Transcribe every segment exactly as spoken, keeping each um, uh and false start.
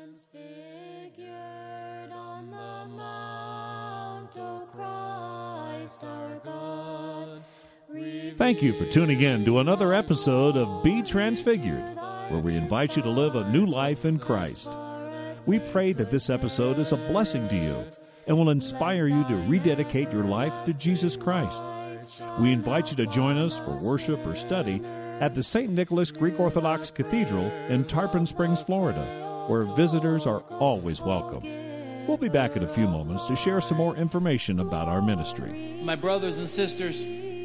transfigured on the mount, O Christ our God. Thank you for tuning in to another episode of Be Transfigured, where we invite you to live a new life in Christ. We pray that this episode is a blessing to you and will inspire you to rededicate your life to Jesus Christ. We invite you to join us for worship or study at the Saint Nicholas Greek Orthodox Cathedral in Tarpon Springs, Florida, where visitors are always welcome. We'll be back in a few moments to share some more information about our ministry. My brothers and sisters,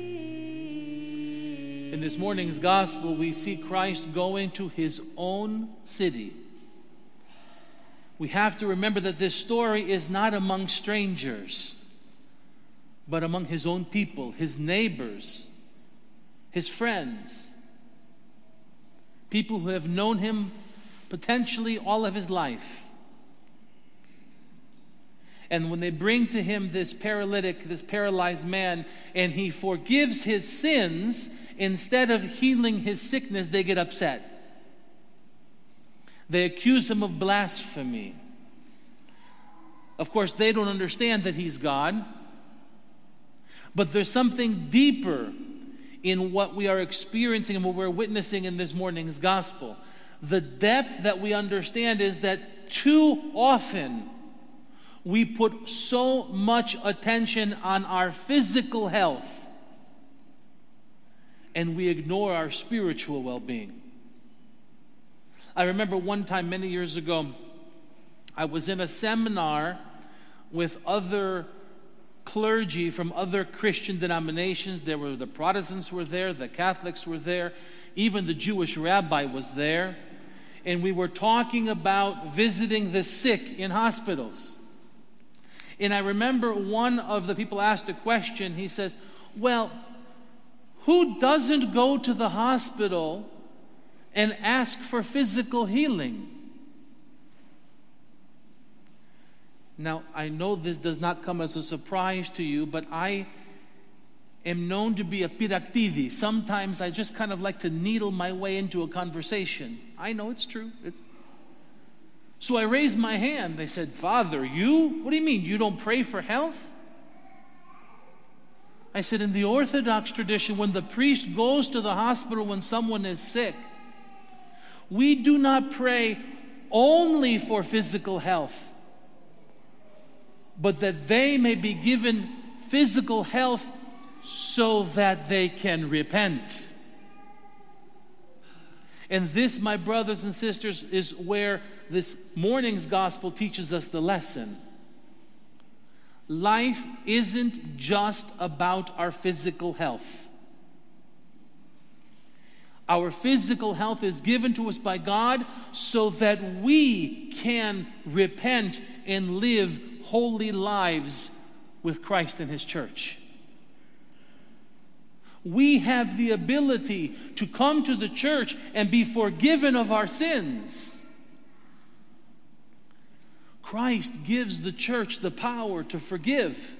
in this morning's gospel, we see Christ going to his own city. We have to remember that this story is not among strangers, but among his own people, his neighbors, his friends, people who have known him potentially all of his life. And when they bring to him this paralytic, this paralyzed man, and he forgives his sins, instead of healing his sickness, they get upset. They accuse him of blasphemy. Of course, they don't understand that he's God. But there's something deeper in what we are experiencing and what we're witnessing in this morning's gospel. The depth that we understand is that too often we put so much attention on our physical health and we ignore our spiritual well-being. I remember one time many years ago, I was in a seminar with other clergy from other Christian denominations. There were the Protestants were there, the Catholics were there, even the Jewish rabbi was there. And we were talking about visiting the sick in hospitals. And I remember one of the people asked a question. He says, well, who doesn't go to the hospital and ask for physical healing? Now, I know this does not come as a surprise to you, but I am known to be a piraktidi. Sometimes I just kind of like to needle my way into a conversation. I know it's true. It's... So I raised my hand. They said, Father, you? What do you mean? You don't pray for health? I said, in the Orthodox tradition, when the priest goes to the hospital when someone is sick, we do not pray only for physical health, but that they may be given physical health so that they can repent. And this, my brothers and sisters, is where this morning's gospel teaches us the lesson. Life isn't just about our physical health. Our physical health is given to us by God so that we can repent and live holy lives with Christ and his church. We have the ability to come to the church and be forgiven of our sins. Christ gives the church the power to forgive.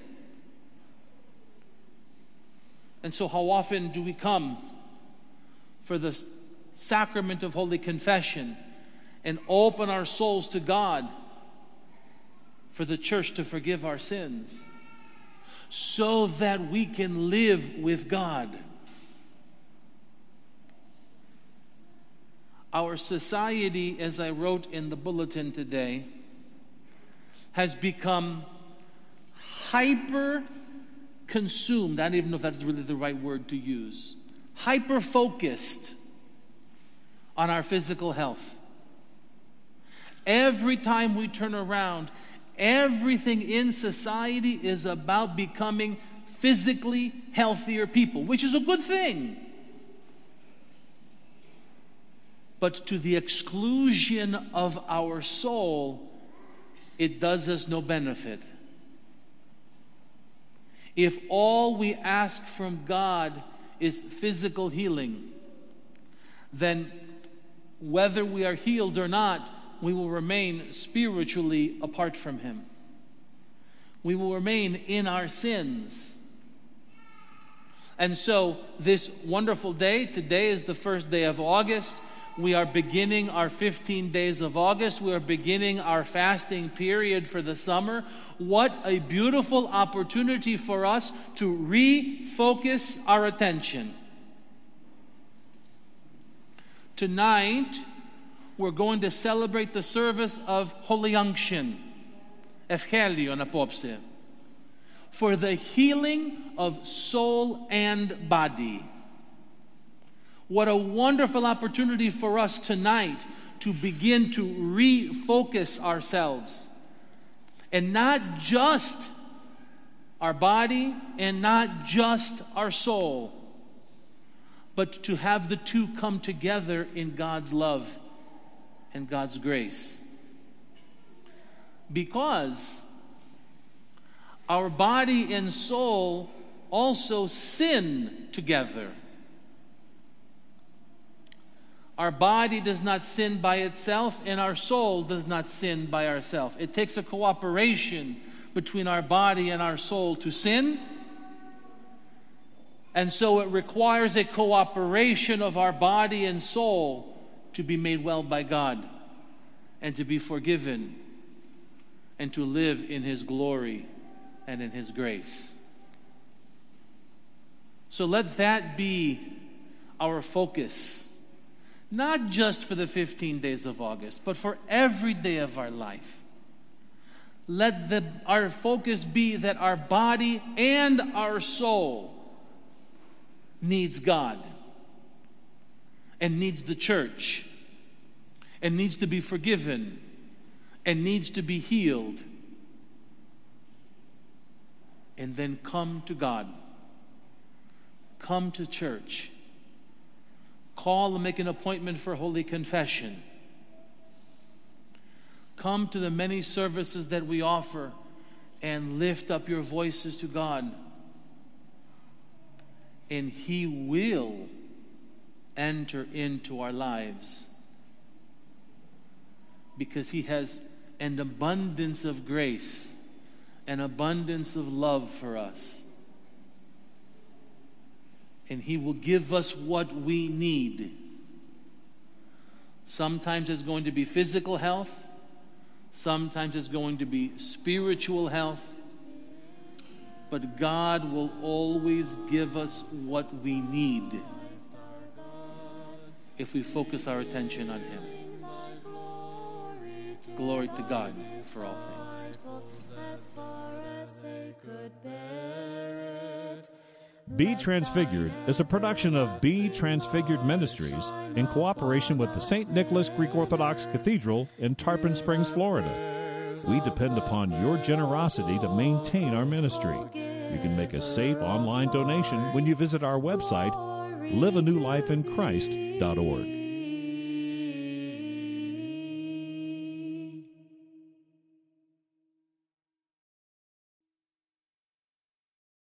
And so how often do we come for the sacrament of Holy Confession and open our souls to God for the church to forgive our sins so that we can live with God? Our society, as I wrote in the bulletin today, has become hyper consumed. I don't even know if that's really the right word to use. Hyper focused on our physical health. Every time we turn around, everything in society is about becoming physically healthier people, which is a good thing. But to the exclusion of our soul, it does us no benefit. If all we ask from God is physical healing, then whether we are healed or not, we will remain spiritually apart from him. We will remain in our sins. And so this wonderful day, today is the first day of August, We are beginning our fifteen days of August. We are beginning our fasting period for the summer. What a beautiful opportunity for us to refocus our attention. Tonight, we're going to celebrate the service of Holy Unction, Evangelion apopse, for the healing of soul and body. What a wonderful opportunity for us tonight to begin to refocus ourselves. And not just our body and not just our soul, but to have the two come together in God's love and God's grace. Because our body and soul also sin together. Our body does not sin by itself, and our soul does not sin by ourselves. It takes a cooperation between our body and our soul to sin. And so it requires a cooperation of our body and soul to be made well by God and to be forgiven and to live in His glory and in His grace. So let that be our focus. Not just for the fifteen days of August, but for every day of our life. Let the, our focus be that our body and our soul needs God and needs the church and needs to be forgiven and needs to be healed. And then come to God. Come to church. Call and make an appointment for Holy Confession. Come to the many services that we offer and lift up your voices to God. And He will enter into our lives because He has an abundance of grace, an abundance of love for us. And He will give us what we need. Sometimes it's going to be physical health. Sometimes it's going to be spiritual health. But God will always give us what we need if we focus our attention on Him. Glory to God for all things. Be Transfigured is a production of Be Transfigured Ministries in cooperation with the Saint Nicholas Greek Orthodox Cathedral in Tarpon Springs, Florida. We depend upon your generosity to maintain our ministry. You can make a safe online donation when you visit our website, live a new life in Christ dot org.